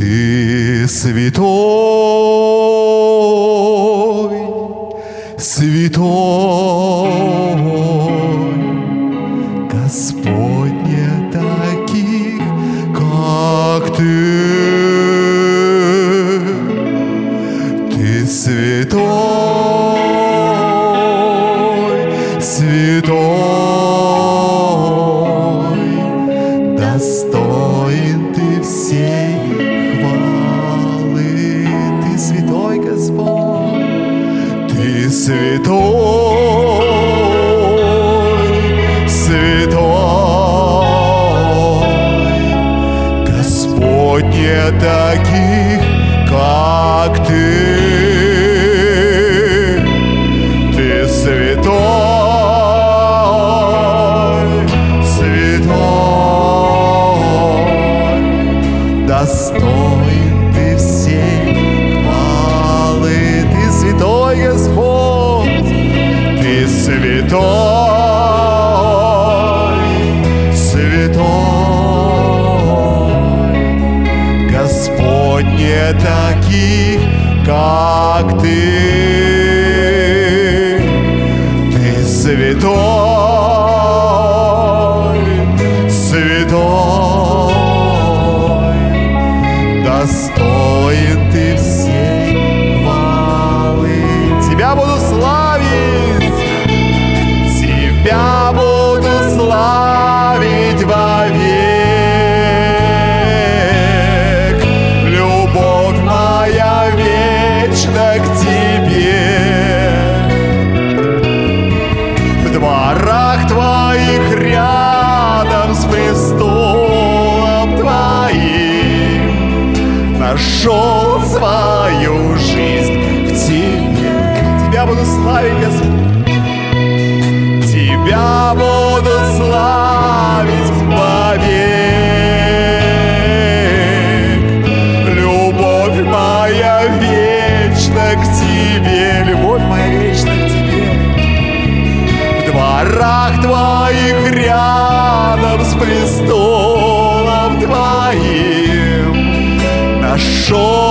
Ты святой, святой, Господь, нет таких, как Ты. Ты святой, святой, достоин Ты всей хвалы. Ты святой, Господь, Ты святой, святой, Господь, нет таких, как Ты. Ты святой, святой, достоин Ты всей хвалы. Ты святой, Господь, Ты святой, святой, Господь, нет таких, как Ты. Ты святой, святой, достоин Ты всей хвалы. Тебя буду славить, Тебя буду славить вовек. Любовь моя вечна к Тебе. В дворах Твоих рядом с престолом Твоим нашел свою жизнь в Тебе. Тебя буду славить, Господь, Тебя буду славить вовек. Любовь моя вечна к Тебе, любовь моя вечна к Тебе. В дворах Твоих рядом с престолом Твоим нашел